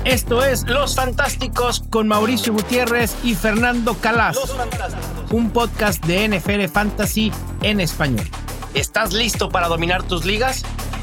Esto es Los Fantásticos con Mauricio Gutiérrez y Fernando Calas. Un podcast de NFL Fantasy en español. ¿Estás listo para dominar tus ligas?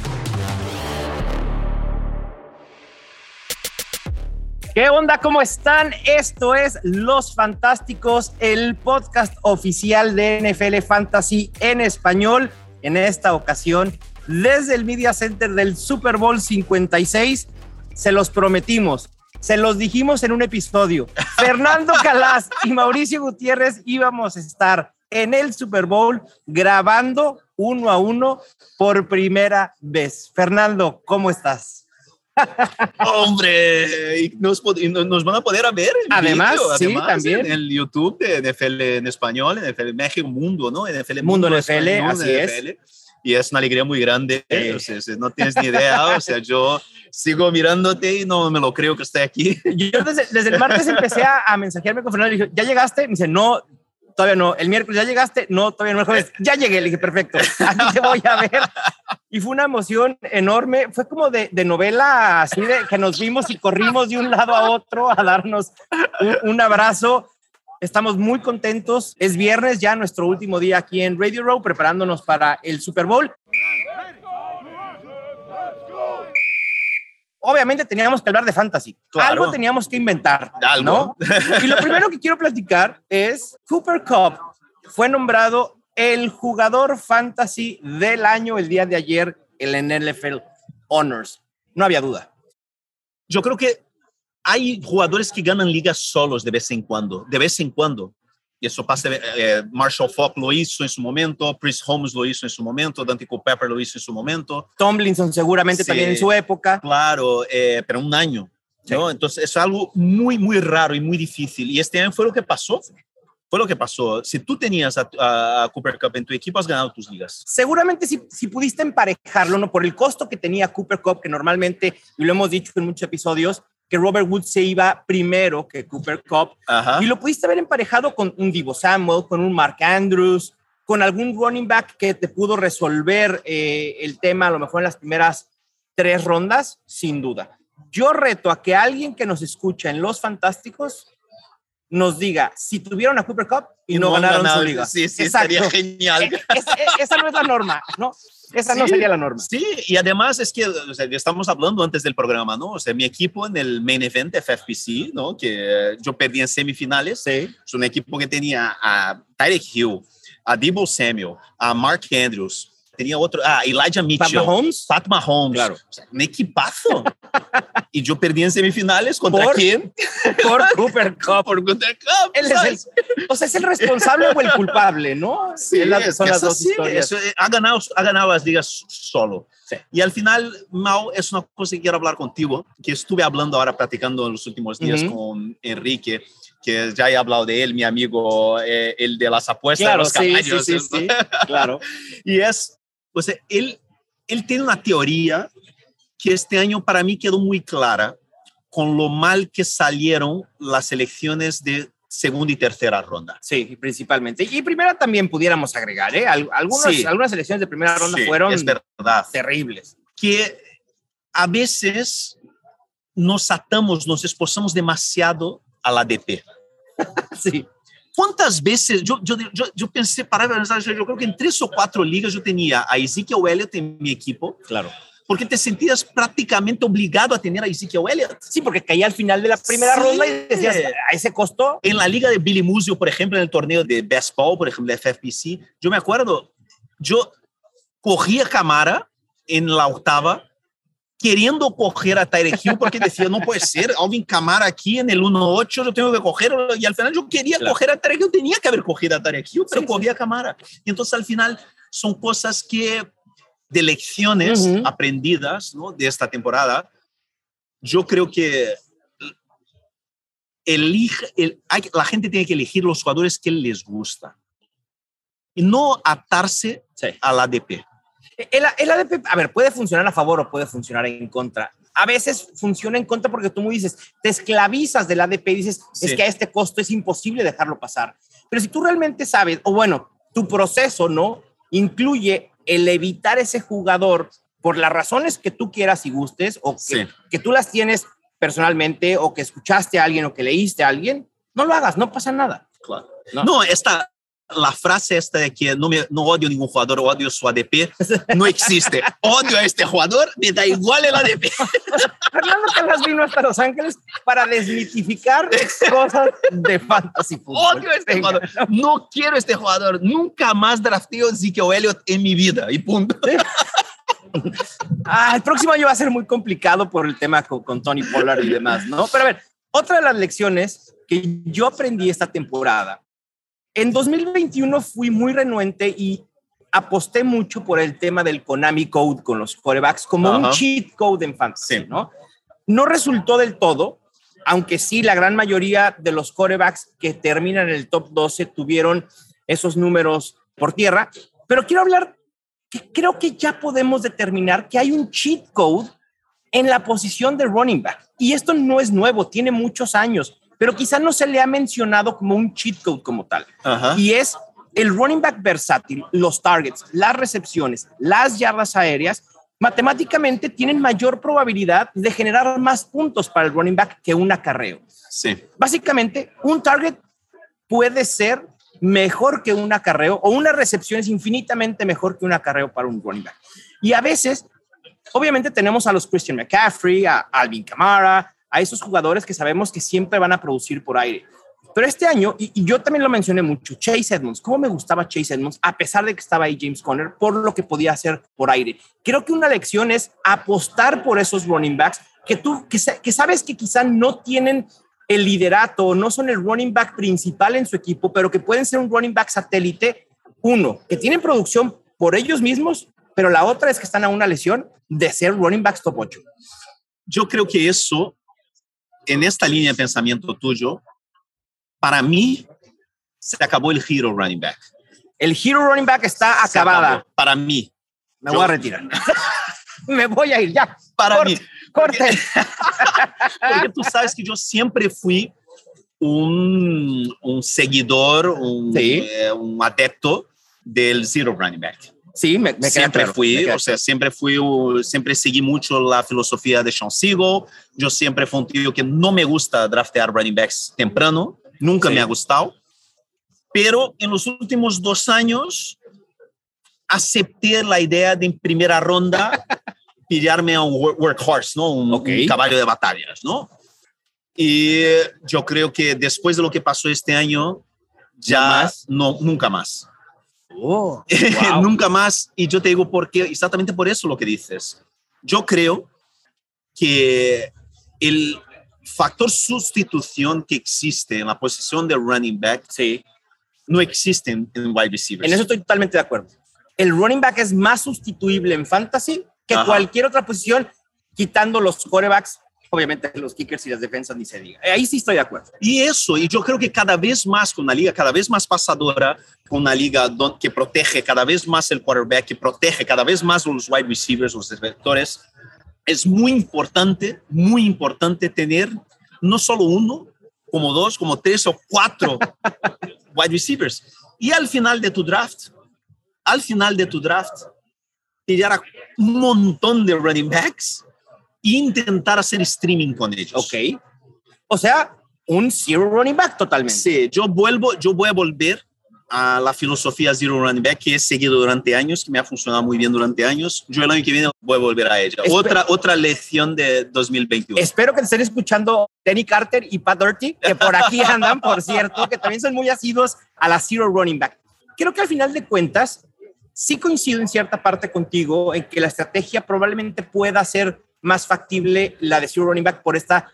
¿Qué onda? ¿Cómo están? Esto es Los Fantásticos, el podcast oficial de NFL Fantasy en español. En esta ocasión, desde el Media Center del Super Bowl 56, se los prometimos, se los dijimos en un episodio. Fernando Calas y Mauricio Gutiérrez íbamos a estar en el Super Bowl grabando 1-1 por primera vez. Fernando, ¿cómo estás? Hombre, nos van a poder ver en además, video, sí, también en el YouTube de NFL en español, NFL México Mundo, ¿no? NFL Mundo NFL, español, así NFL. es. Y es una alegría muy grande, o sea, no tienes ni idea, o sea, yo sigo mirándote y no me lo creo que esté aquí. Yo desde el martes empecé a mensajearme con Fernando y dije, ¿ya llegaste? Me dice, no, todavía no. El miércoles, ¿ya llegaste? No, todavía no. El jueves, ya llegué. Le dije, perfecto, aquí te voy a ver. Y fue una emoción enorme. Fue como de novela, así de que nos vimos y corrimos de un lado a otro a darnos un abrazo. Estamos muy contentos. Es viernes, ya nuestro último día aquí en Radio Row, preparándonos para el Super Bowl. Obviamente teníamos que hablar de fantasy. Claro. Algo teníamos que inventar, ¿no? Y lo primero que quiero platicar es Cooper Kupp fue nombrado el jugador fantasy del año el día de ayer en el NFL Honors. No había duda. Yo creo que hay jugadores que ganan ligas solos de vez en cuando. Y eso pasa, Marshall Faulk lo hizo en su momento, Chris Holmes lo hizo en su momento, Dante Culpepper lo hizo en su momento. Tomlinson seguramente sí, también en su época. Claro, pero un año, ¿no? Sí. Entonces es algo muy, muy raro y muy difícil. Y este año fue lo que pasó. Si tú tenías a Cooper Kupp en tu equipo, has ganado tus ligas. Seguramente si pudiste emparejarlo, ¿no? Por el costo que tenía Cooper Kupp, que normalmente, y lo hemos dicho en muchos episodios, que Robert Woods se iba primero que Cooper Kupp. Ajá. Y lo pudiste haber emparejado con un Deebo Samuel, con un Mark Andrews, con algún running back que te pudo resolver el tema a lo mejor en las primeras 3 rondas, sin duda. Yo reto a que alguien que nos escucha en Los Fantásticos nos diga si tuvieron a Cooper Kupp y no ganaron su liga. Sí, sería genial. Esa no es la norma, ¿no? Esa no sería la norma. Sí, y además es que, o sea, estamos hablando antes del programa, ¿no? O sea, mi equipo en el main event FFPC, ¿no? Que yo perdí en semifinales. Sí. Es un equipo que tenía a Tyreek Hill, a Deebo Samuel, a Mark Andrews, tenía otro, Elijah Mitchell, Pat Mahomes, claro. O sea, un equipazo. Y yo perdí en semifinales ¿contra quién? Por Cooper Kupp. Él es el responsable o el culpable, ¿no? Sí, son las dos historias. Ha ganado las ligas solo. Sí. Y al final, Mau, es una cosa que quiero hablar contigo, que estuve hablando ahora, platicando en los últimos días con Enrique, que ya he hablado de él, mi amigo, el de las apuestas, claro, de los caballos. Sí, claro. Y es, o sea, él tiene una teoría que este año para mí quedó muy clara con lo mal que salieron las elecciones de segunda y tercera ronda. Sí, principalmente. Y primera también pudiéramos agregar, ¿eh? Algunas elecciones de primera ronda fueron es verdad, terribles. Que a veces nos esforzamos demasiado a la ADP. Sí. ¿Cuántas veces? Yo pensé, yo creo que en 3 o 4 ligas yo tenía a Ezekiel Elliott en mi equipo. Claro. Porque te sentías prácticamente obligado a tener a Ezekiel Elliott. Sí, porque caía al final de la primera ronda y decías, ¿a ese costo? En la liga de Billy Musio, por ejemplo, en el torneo de Best Ball, por ejemplo, de FFPC, yo me acuerdo, yo cogía Camara en la octava, queriendo coger a Tyreek Hill, porque decía, no puede ser, Alvin Kamara aquí en el 1-8, yo tengo que cogerlo, y al final yo quería coger a Tyreek Hill, tenía que haber cogido a Tyreek Hill, pero cogía a Kamara. Y entonces al final son cosas que de lecciones aprendidas, ¿no? De esta temporada, yo creo que la gente tiene que elegir los jugadores que les gusta y no atarse al ADP. El ADP, a ver, puede funcionar a favor o puede funcionar en contra. A veces funciona en contra porque tú muy dices, te esclavizas del ADP y dices, es que a este costo es imposible dejarlo pasar. Pero si tú realmente sabes, o bueno, tu proceso, ¿no? Incluye el evitar ese jugador por las razones que tú quieras y gustes o que tú las tienes personalmente o que escuchaste a alguien o que leíste a alguien, no lo hagas, no pasa nada. Claro. No, la frase esta de que no odio ningún jugador, odio su ADP, no existe. Odio a este jugador, me da igual el ADP. Fernando Calas vino hasta Los Ángeles para desmitificar cosas de fantasy fútbol. Odio a este jugador. No quiero este jugador. Nunca más drafteo Ezekiel Elliott en mi vida. Y punto. ¿Sí? El próximo año va a ser muy complicado por el tema con Tony Pollard y demás, ¿no? Pero a ver, otra de las lecciones que yo aprendí esta temporada. En 2021 fui muy renuente y aposté mucho por el tema del Konami Code con los quarterbacks como un cheat code en fantasy, sí. ¿No? No resultó del todo, aunque sí la gran mayoría de los quarterbacks que terminan en el top 12 tuvieron esos números por tierra, pero quiero hablar que creo que ya podemos determinar que hay un cheat code en la posición de running back. Y esto no es nuevo, tiene muchos años, pero quizá no se le ha mencionado como un cheat code como tal. Y es el running back versátil, los targets, las recepciones, las yardas aéreas, matemáticamente tienen mayor probabilidad de generar más puntos para el running back que un acarreo. Sí. Básicamente, un target puede ser mejor que un acarreo o una recepción es infinitamente mejor que un acarreo para un running back. Y a veces, obviamente tenemos a los Christian McCaffrey, a Alvin Kamara, a esos jugadores que sabemos que siempre van a producir por aire. Pero este año, y yo también lo mencioné mucho, Chase Edmonds, cómo me gustaba Chase Edmonds, a pesar de que estaba ahí James Conner, por lo que podía hacer por aire. Creo que una lección es apostar por esos running backs que sabes que quizá no tienen el liderato, no son el running back principal en su equipo, pero que pueden ser un running back satélite, uno, que tienen producción por ellos mismos, pero la otra es que están a una lesión de ser running backs top 8. Yo creo que eso, en esta línea de pensamiento tuyo, para mí, se acabó el hero running back. El hero running back está acabada. Para mí. Voy a retirar. Me voy a ir ya. Para mí. Corte. Porque tú sabes que yo siempre fui un seguidor, un adepto del zero running back. Sí, me siempre claro, fui, o sea, siempre seguí mucho la filosofía de Sean Siegel. Yo siempre fui un tío que no me gusta draftear running backs temprano. Nunca me ha gustado. Pero en los últimos 2 años acepté la idea de en primera ronda pillarme a un workhorse, ¿no? Un caballo de batallas, ¿no? Y yo creo que después de lo que pasó este año, ya nunca más. Wow. Nunca más. Y yo te digo por qué, exactamente por eso lo que dices. Yo creo que el factor sustitución que existe en la posición de running back no existe en wide receivers. En eso estoy totalmente de acuerdo. El running back es más sustituible en fantasy que cualquier otra posición, quitando los quarterbacks, obviamente los kickers y las defensas ni se diga. Ahí sí estoy de acuerdo. Y yo creo que cada vez más, con una liga cada vez más pasadora, con una liga que protege cada vez más el quarterback, que protege cada vez más los wide receivers, los receptores, es muy importante tener no solo uno, como 2, como 3 o 4 wide receivers. Y al final de tu draft, pillar a un montón de running backs e intentar hacer streaming con ellos. Ok. O sea, un zero running back totalmente. Sí, yo voy a volver a la filosofía zero running back que he seguido durante años, que me ha funcionado muy bien durante años. Yo el año que viene voy a volver a ella. Otra lección de 2021. Espero que te estén escuchando Danny Carter y Pat Doherty, que por aquí andan, por cierto, que también son muy asiduos a la zero running back. Creo que al final de cuentas, sí coincido en cierta parte contigo en que la estrategia probablemente pueda ser más factible la de zero running back por esta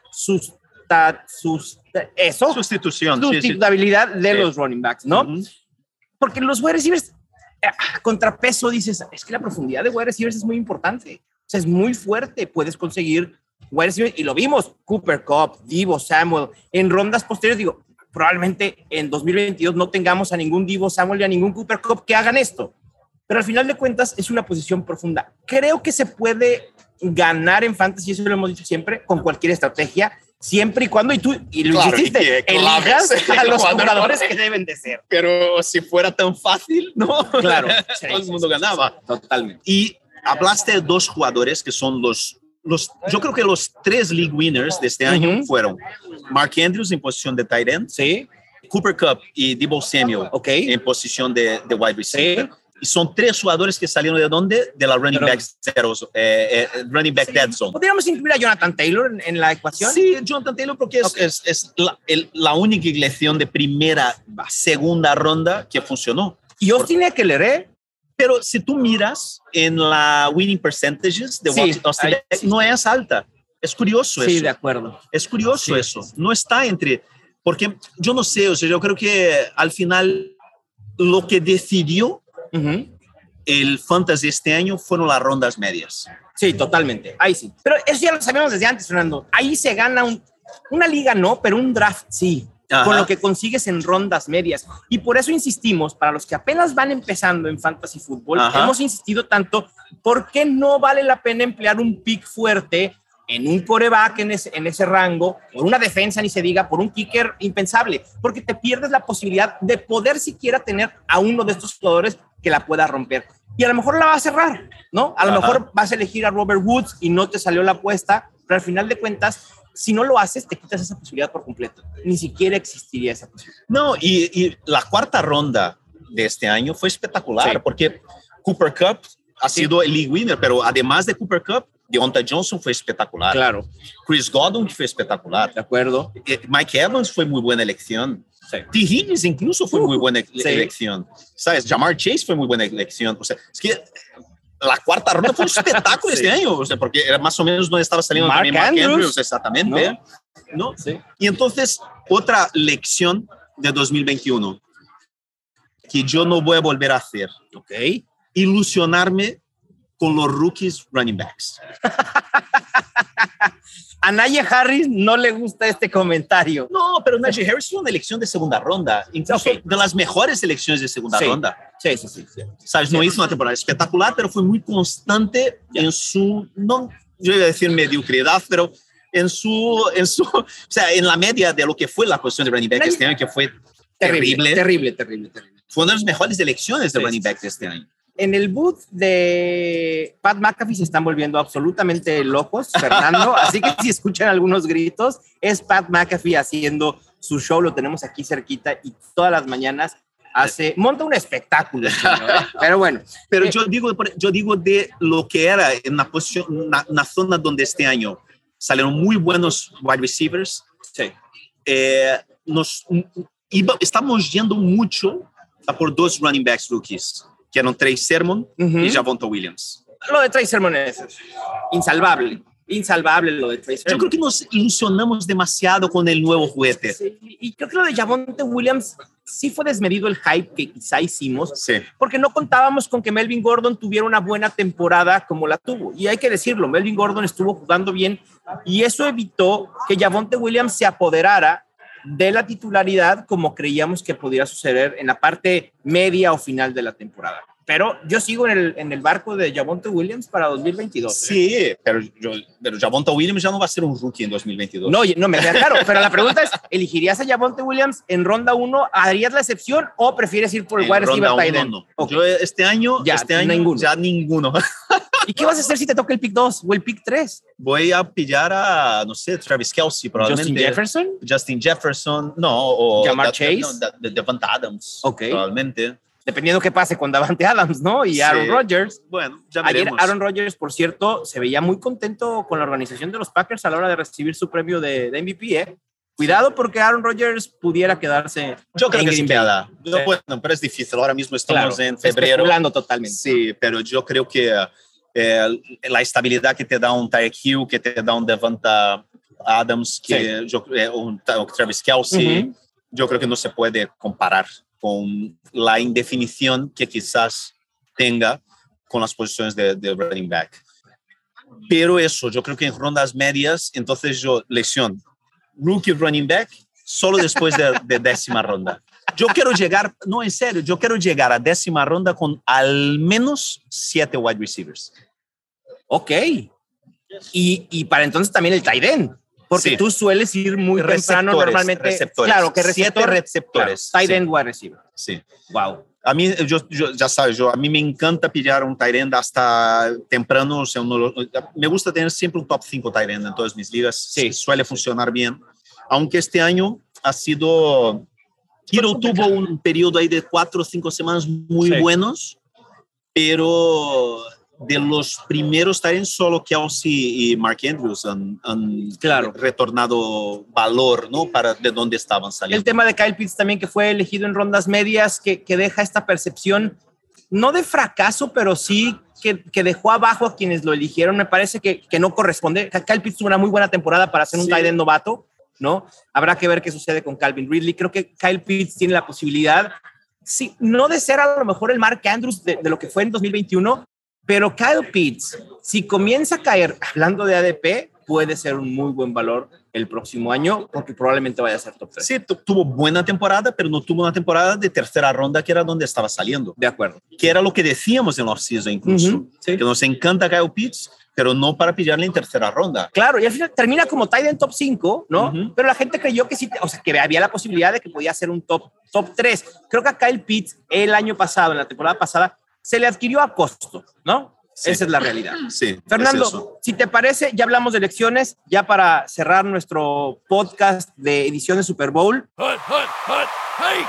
sustitucionabilidad de los running backs, ¿no? Porque los wide receivers, contrapeso, dices, es que la profundidad de wide receivers es muy importante. O sea, es muy fuerte. Puedes conseguir wide receivers, y lo vimos, Cooper Kupp, Deebo Samuel, en rondas posteriores, digo, probablemente en 2022 no tengamos a ningún Deebo Samuel y a ningún Cooper Kupp que hagan esto. Pero al final de cuentas es una posición profunda. Creo que se puede ganar en fantasy, eso lo hemos dicho siempre, con cualquier estrategia, siempre y cuando, y lo hiciste, elijas a los jugadores que deben de ser. Pero si fuera tan fácil, ¿no? Claro. Todo el mundo ganaba. Totalmente. Y hablaste de 2 jugadores que son los yo creo que los 3 league winners de este año fueron Mark Andrews en posición de tight end, Sí. Cooper Kupp y Deebo Samuel en posición de wide receiver. Sí. Y son 3 jugadores que salieron ¿de dónde? De la running back dead zone. ¿Podríamos incluir a Jonathan Taylor en la ecuación? Sí, Jonathan Taylor, porque es la única elección de primera, segunda ronda que funcionó. Y Austin Ekeler, Pero si tú miras en la winning percentages de Austin Ekeler, no es alta. Es curioso eso. Sí, de acuerdo. Es curioso eso. No está entre... Porque yo no sé, o sea, yo creo que al final lo que decidió el fantasy este año fueron las rondas medias. Sí, totalmente. Ahí sí. Pero eso ya lo sabíamos desde antes, Fernando. Ahí se gana una liga, no, pero un draft sí. Ajá. Con lo que consigues en rondas medias. Y por eso insistimos, para los que apenas van empezando en fantasy fútbol, hemos insistido tanto, ¿por qué no vale la pena emplear un pick fuerte en un quarterback en ese rango, por una defensa, ni se diga, por un kicker impensable? Porque te pierdes la posibilidad de poder siquiera tener a uno de estos jugadores que la pueda romper. Y a lo mejor la va a cerrar, ¿no? A lo mejor vas a elegir a Robert Woods y no te salió la apuesta, pero al final de cuentas, si no lo haces, te quitas esa posibilidad por completo. Ni siquiera existiría esa posibilidad. No, y la 4ª ronda de este año fue espectacular, porque Cooper Kupp ha sido el league winner, pero además de Cooper Kupp, Deontay Johnson fue espectacular. Claro. Chris Godwin fue espectacular. De acuerdo. Mike Evans fue muy buena elección. Sí. T. Higgins incluso fue muy buena elección. ¿Sabes? Jamar Chase fue muy buena elección. O sea, es que la 4ª ronda fue un espectáculo este año. O sea, porque era más o menos donde estaba saliendo Mark Andrews. Exactamente. ¿No? Sí. Y entonces, otra lección de 2021 que yo no voy a volver a hacer. Ilusionarme con los rookies running backs. A Najee Harris no le gusta este comentario. No, pero Najee Harris fue una elección de segunda ronda, incluso de las mejores elecciones de segunda ronda. Sí. ¿Sabes? No hizo una temporada espectacular, pero fue muy constante en su, no, yo iba a decir mediocridad, pero en su, o sea, en la media de lo que fue la posición de running back este año, que fue terrible. Fue una de las mejores elecciones de running back de este año. En el booth de Pat McAfee se están volviendo absolutamente locos, Fernando. Así que si escuchan algunos gritos, es Pat McAfee haciendo su show. Lo tenemos aquí cerquita y todas las mañanas monta un espectáculo. Pero bueno. Pero yo digo de lo que era en una posición, una zona donde este año salieron muy buenos wide receivers. Sí. Estamos yendo mucho a por 2 running backs rookies, que eran Trey Sermon y Javonte Williams. Lo de Trey Sermon es insalvable lo de Trey Sermon. Yo creo que nos ilusionamos demasiado con el nuevo juguete. Sí, y creo que lo de Javonte Williams sí fue desmedido el hype que quizá hicimos, porque no contábamos con que Melvin Gordon tuviera una buena temporada como la tuvo. Y hay que decirlo, Melvin Gordon estuvo jugando bien y eso evitó que Javonte Williams se apoderara de la titularidad como creíamos que podría suceder en la parte media o final de la temporada. Pero yo sigo en el barco de Javonte Williams para 2022. Sí, pero Javonte Williams ya no va a ser un rookie en 2022. No me queda claro, pero la pregunta es, ¿elegirías a Javonte Williams en ronda 1? ¿Harías la excepción o prefieres ir por el wide receiver tight end? No. Okay. Yo este año ninguno. ¿Y qué vas a hacer si te toca el pick 2 o el pick 3? Voy a pillar a, no sé, Travis Kelce, probablemente. Justin Jefferson, no. O Jamar Chase. Davante Adams, probablemente. Dependiendo qué pase con Davante Adams, ¿no? Y Aaron Rodgers. Bueno, ya veremos. Ayer Aaron Rodgers, por cierto, se veía muy contento con la organización de los Packers a la hora de recibir su premio de MVP, Cuidado porque Aaron Rodgers pudiera quedarse. Yo creo que se queda. Bueno, pero es difícil. Ahora mismo estamos en febrero. Especulando totalmente. Sí, pero yo creo que la estabilidad que te da un Tyreek Hill, que te da un Davante Adams, que un Travis Kelce, yo creo que no se puede comparar con la indefinición que quizás tenga con las posiciones de running back. Pero eso, yo creo que en rondas medias, entonces lección, rookie running back, solo después de décima ronda. Yo quiero llegar, no, en serio, yo quiero llegar a décima ronda con al menos 7 wide receivers. Ok. Y para entonces también el tight end. Porque tú sueles ir muy temprano normalmente. Receptores. Claro, que 7 receptores. Claro, tight end, wide receiver. Sí. Wow. A mí, ya sabes, a mí me encanta pillar un tight end hasta temprano. O sea, me gusta tener siempre un top 5 tight end en todas mis ligas. Sí. Suele funcionar bien. Aunque este año ha sido... Kittle tuvo un periodo ahí de 4 o 5 semanas muy buenos, pero de los primeros tight ends solo Kelsey y Mark Andrews han retornado valor, ¿no? Para de dónde estaban saliendo. El tema de Kyle Pitts también, que fue elegido en rondas medias, que deja esta percepción, no de fracaso, pero sí que dejó abajo a quienes lo eligieron. Me parece que no corresponde. Kyle Pitts tuvo una muy buena temporada para ser un tight end novato, ¿no? Habrá que ver qué sucede con Calvin Ridley. Creo que Kyle Pitts tiene la posibilidad, sí, no de ser a lo mejor el Mark Andrews de lo que fue en 2021, pero Kyle Pitts, si comienza a caer, hablando de ADP, puede ser un muy buen valor el próximo año, porque probablemente vaya a ser top 3. Sí, tuvo buena temporada, pero no tuvo una temporada de tercera ronda, que era donde estaba saliendo. De acuerdo. Que era lo que decíamos en off-season incluso, sí. Que nos encanta Kyle Pitts, pero no para pillarle en tercera ronda. Claro, y al final termina como tight end top 5, ¿no? Pero la gente creyó que sí, o sea, que había la posibilidad de que podía ser un top 3. Creo que a Kyle Pitts el año pasado, en la temporada pasada, se le adquirió a costo, ¿no? Sí. Esa es la realidad. Sí, Fernando, si te parece, ya hablamos de elecciones, ya para cerrar nuestro podcast de edición de Super Bowl. Hey.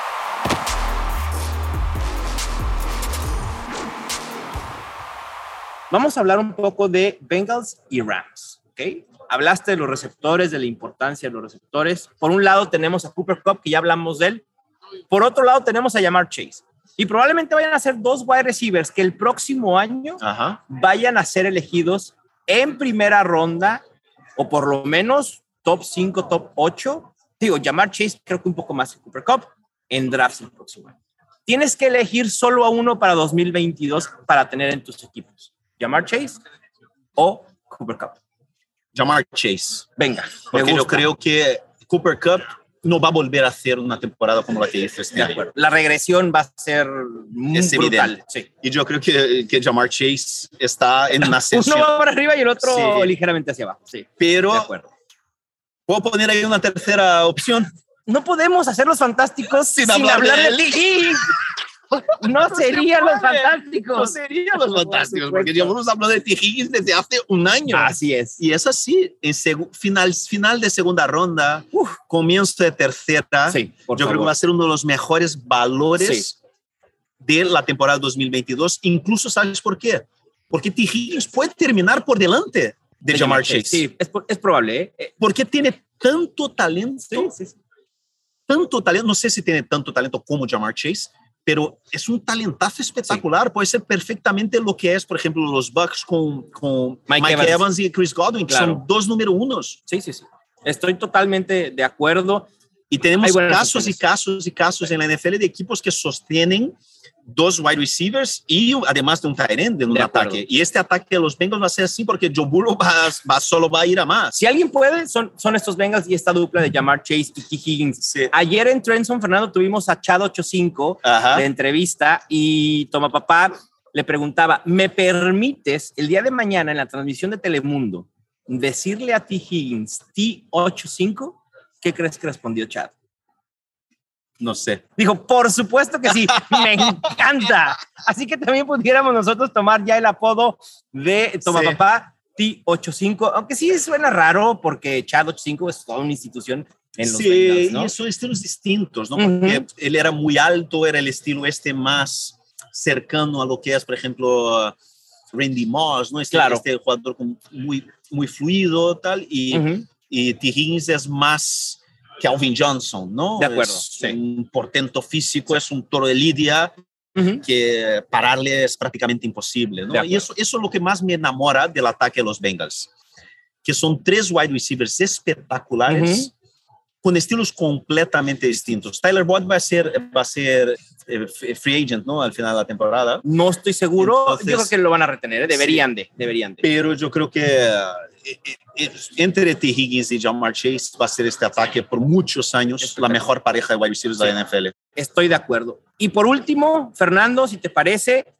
Vamos a hablar un poco de Bengals y Rams, ¿ok? Hablaste de los receptores, de la importancia de los receptores. Por un lado tenemos a Cooper Kupp, que ya hablamos de él. Por otro lado tenemos a Ja'Marr Chase. Y probablemente vayan a ser 2 wide receivers que el próximo año vayan a ser elegidos en primera ronda, o por lo menos top 5, top 8. Digo, Ja'Marr Chase creo que un poco más que Cooper Kupp en drafts el próximo año. Tienes que elegir solo a uno para 2022 para tener en tus equipos. Ja'Marr Chase o Cooper Kupp. Ja'Marr Chase. Venga. Porque yo creo que Cooper Kupp no va a volver a hacer una temporada como la que hizo este año. La regresión va a ser muy brutal. Sí. Y yo creo que Ja'Marr Chase está en una ascensión. Uno va para arriba y el otro ligeramente hacia abajo. Sí. Pero ¿puedo poner ahí una tercera opción? No podemos hacer los fantásticos sin hablar de Lee. No serían los fantásticos. No serían los fantásticos, porque ya hemos hablado de T. Higgins desde hace un año. Así es. Y es así, en final de segunda ronda, comienzo de tercera. Sí, yo creo que va a ser uno de los mejores valores de la temporada 2022. Incluso, ¿sabes por qué? Porque T. Higgins puede terminar por delante de Ja'Marr Chase. Sí, es probable. Porque tiene tanto talento. Sí. Tanto talento. No sé si tiene tanto talento como Ja'Marr Chase, pero es un talentazo espectacular. Sí. Puede ser perfectamente lo que es, por ejemplo, los Bucks con Mike Evans y Chris Godwin, que son 2 número 1. Sí. Estoy totalmente de acuerdo. Y tenemos casos y casos en la NFL de equipos que sostienen 2 wide receivers y además de un tight end en un ataque. Y este ataque de los Bengals va a ser así porque Joe Burrow solo va a ir a más. Si alguien puede, son estos Bengals y esta dupla de Ja'Marr Chase y T. Higgins. Sí. Ayer en Trenson, Fernando, tuvimos a Chad 85 de entrevista y Toma Papá le preguntaba, ¿me permites el día de mañana en la transmisión de Telemundo decirle a T. Higgins T85? ¿Qué crees que respondió Chad? No sé. Dijo, por supuesto que sí, me encanta. Así que también pudiéramos nosotros tomar ya el apodo de Toma Papá T85, aunque sí suena raro porque Chad 85 es toda una institución en los Bengals, ¿no? Y son estilos distintos, ¿no? Porque él era muy alto, era el estilo más cercano a lo que es, por ejemplo, Randy Moss, ¿no? Este jugador muy fluido, tal, y T. Higgins es más Calvin Johnson, ¿no? De acuerdo. Es un portento físico, es un toro de lidia que pararle es prácticamente imposible, ¿no? Y eso es lo que más me enamora del ataque de los Bengals, que son 3 wide receivers espectaculares con estilos completamente distintos. Tyler Boyd va a ser free agent, ¿no? Al final de la temporada. No estoy seguro. Entonces, yo creo que lo van a retener, deberían de. Pero yo creo que entre T. Higgins y Ja'Marr Chase va a ser este ataque por muchos años la mejor pareja de wide receivers de la NFL. Estoy de acuerdo. Y por último, Fernando, si te parece,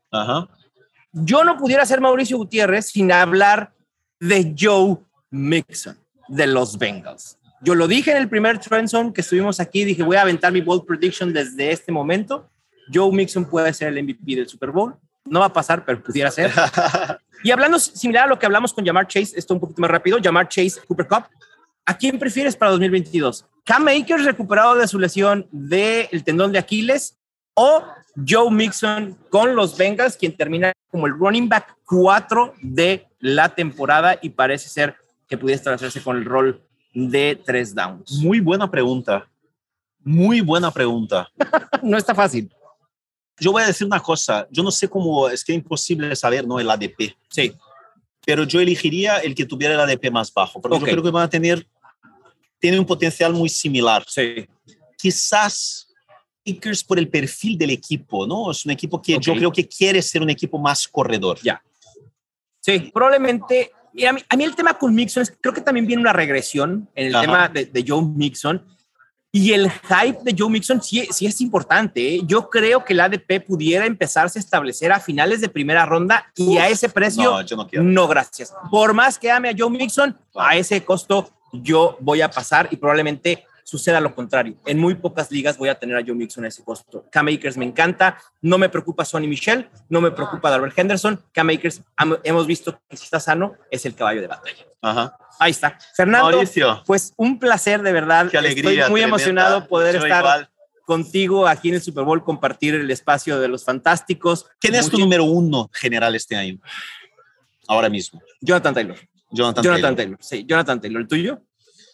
yo no pudiera ser Mauricio Gutiérrez sin hablar de Joe Mixon, de los Bengals. Yo lo dije en el primer Trend Zone que estuvimos aquí, dije voy a aventar mi bold prediction desde este momento Joe Mixon puede ser el MVP del Super Bowl. No va a pasar, pero pudiera ser. Y hablando similar a lo que hablamos con Ja'Marr Chase, esto un poquito más rápido, Ja'Marr Chase, Cooper Kupp, ¿a quién prefieres para 2022? ¿Cam Akers recuperado de su lesión del tendón de Aquiles o Joe Mixon con los Bengals, quien termina como el running back 4 de la temporada y parece ser que pudiera establecerse con el rol de 3 downs? Muy buena pregunta. Muy buena pregunta. No está fácil. Yo voy a decir una cosa. Yo no sé cómo, es que es imposible saber, ¿no? El ADP. Sí. Pero yo elegiría el que tuviera el ADP más bajo, porque yo creo que van a tiene un potencial muy similar. Sí. Quizás Akers por el perfil del equipo, ¿no? Es un equipo que yo creo que quiere ser un equipo más corredor. Ya. Sí, probablemente. Mira, a mí el tema con Mixon es, creo que también viene una regresión en el tema de Joe Mixon. Y el hype de Joe Mixon sí es importante, ¿eh? Yo creo que el ADP pudiera empezarse a establecer a finales de primera ronda y a ese precio, no, yo no quiero. No, gracias. Por más que ame a Joe Mixon, a ese costo yo voy a pasar y probablemente suceda lo contrario. En muy pocas ligas voy a tener a Joe Mixon a ese costo. Cam Akers me encanta, no me preocupa Sonny Michel, no me preocupa Darrell Henderson. Cam Akers, hemos visto que si está sano, es el caballo de batalla. Ajá. Ahí está. Fernando, Mauricio, pues un placer de verdad. qué alegría. Estoy muy emocionado poder estar igual contigo aquí en el Super Bowl, compartir el espacio de los fantásticos. ¿Quién es tu número 1 general este año? Ahora mismo. Jonathan Taylor. Jonathan Taylor. Sí, Jonathan Taylor. ¿El tuyo?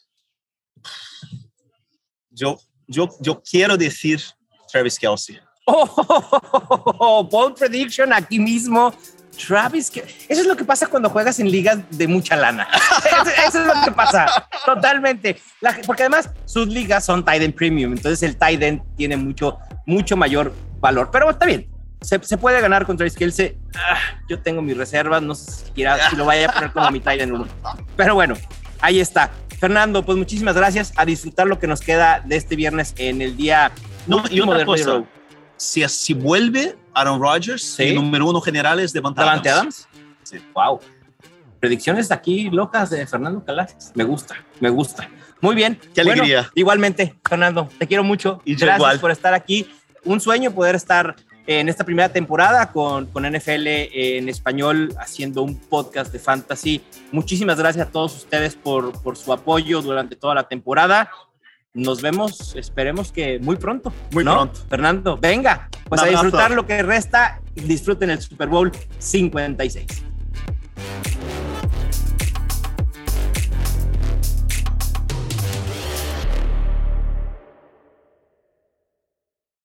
Yo quiero decir Travis Kelce. Bold prediction aquí mismo. Travis, eso es lo que pasa cuando juegas en ligas de mucha lana. Eso es lo que pasa, totalmente. Porque además sus ligas son tight end premium, entonces el tight end tiene mucho mayor valor. Pero está bien, se puede ganar con Travis Kelce. Yo tengo mis reservas, no sé si lo vaya a poner como mi tight end 1. Pero bueno, ahí está. Fernando, pues muchísimas gracias. A disfrutar lo que nos queda de este viernes en el día. Y otra cosa, si vuelve Aaron Rodgers, el número 1 general es Davante Adams. Sí. Wow. Predicciones aquí locas de Fernando Calas. Me gusta. Muy bien. Qué alegría. Bueno, igualmente, Fernando, te quiero mucho. Y gracias por estar aquí. Un sueño poder estar en esta primera temporada con NFL en español, haciendo un podcast de fantasy. Muchísimas gracias a todos ustedes por su apoyo durante toda la temporada. Nos vemos, esperemos que muy pronto. Muy pronto. Fernando, venga, pues a disfrutar lo que resta. Disfruten el Super Bowl 56.